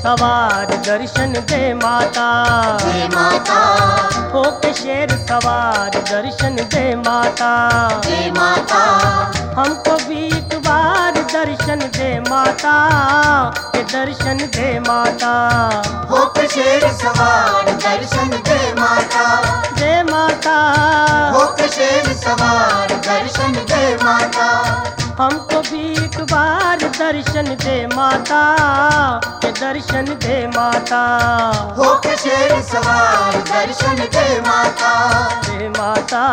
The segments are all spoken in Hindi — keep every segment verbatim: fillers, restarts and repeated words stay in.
सवार दर्शन दे माता, जय माता, होके शेर सवार दर्शन दे माता, जय माता, हमको भी एक बार दर्शन दे माता, के दर्शन दे माता, होके शेर सवार दर्शन दे माता, दे माता, होके शेर सवार दर्शन दे माता, हमको भी एक बार दर्शन दे माता, के दर्शन दे माता, होके शेर सवार दर्शन दे माता, दे माता।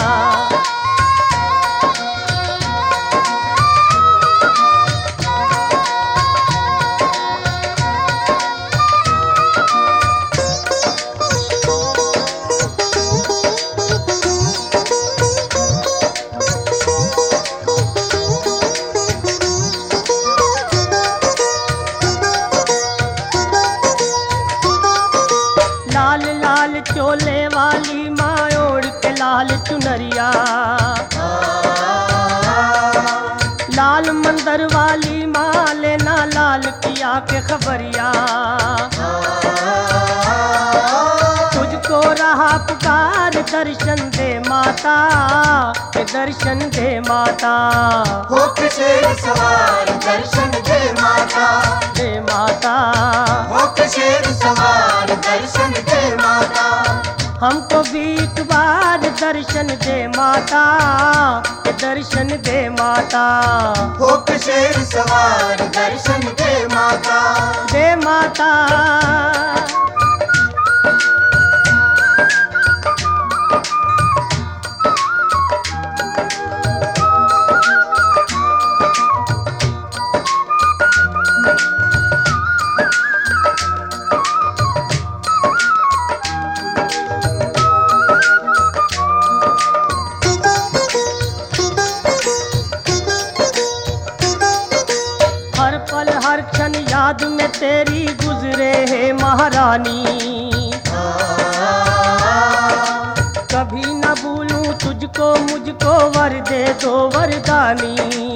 लाल लाल चोले वाली माँ ओढ़ के लाल चुनरिया, लाल मंदिर वाली माँ लेना लाल किया के खबरिया, तुझको रहा पुकार दर्शन दे माता, के दर्शन दे माता, होके शेर सवार दर्शन दे माता, दे माता, होके शेर सवार दर्शन दे माता, हमको भी एक बार दर्शन दे माता, के दर्शन दे माता, होके शेर सवार दर्शन दे माता, दे माता। हर पल हर क्षण याद में तेरी गुजरे है महारानी, कभी न भूलूं तुझको मुझको वर दे दो वरदानी,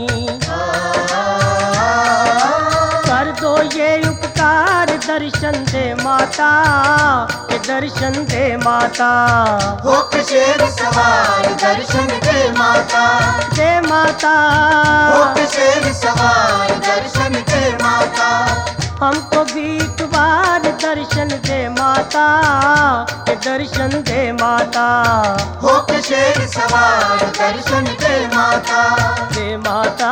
कर दो ये उपकार दर्शन दे माता, के दर्शन दे माता, होके शेर सवार दर्शन दे माता, दे माता, होके शेर सवार दर्शन दे माता, हमको भी एक बार दर्शन दे माता, के दर्शन दे माता, होके शेर सवार दर्शन दे माता, दे माता।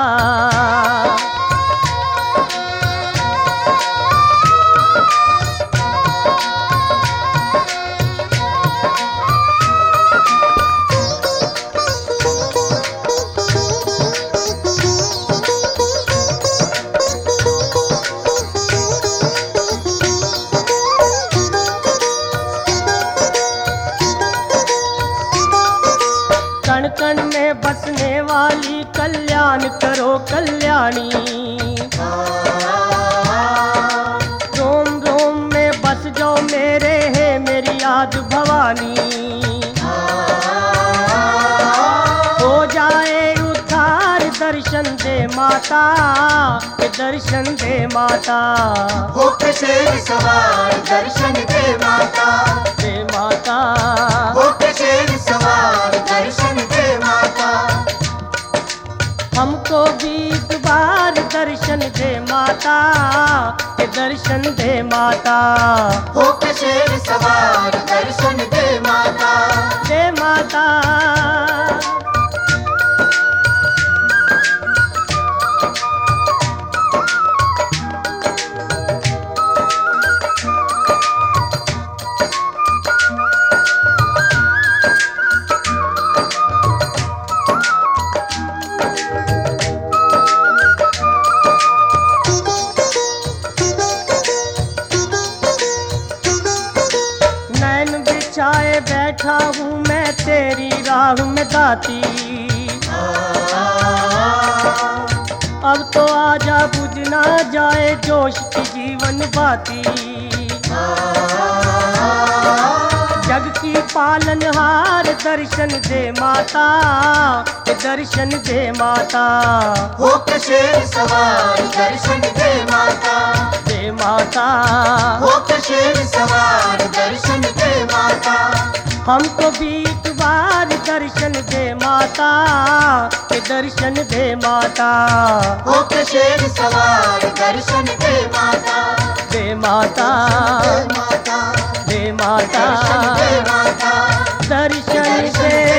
कण कण में बसने वाली कल्याण करो कल्याणी, रोम रोम में बस जाओ मेरे है मेरी याद भवानी, हो जाए उद्धार दर्शन दे माता, के दर्शन दे माता, होके शेर सवार दर्शन दे माता, दे माता, होके शेर सवार दर्शन दे माता, हमको भी एक बार दर्शन दे माता, के दर्शन दे माता, होके शेर सवार दर्शन दे माता, दे माता। नैन बिछाए बैठा हूँ मैं तेरी राह में दाती, अब तो आजा बुझ ना जाए जोश की जीवन बाती, जग की पालनहार दर्शन दे माता, के दर्शन दे माता, होके शेर सवार दर्शन दे माता, दे दे माता। होके शेर सवार दर्शन दे माता। हमको भी एक बार दर्शन दे माता, के दर्शन दे माता। होके शेर सवार दर्शन दे माता। दे माता, दे माता, दे माता, दर्शन दे माता, दर्शन दर्शन दे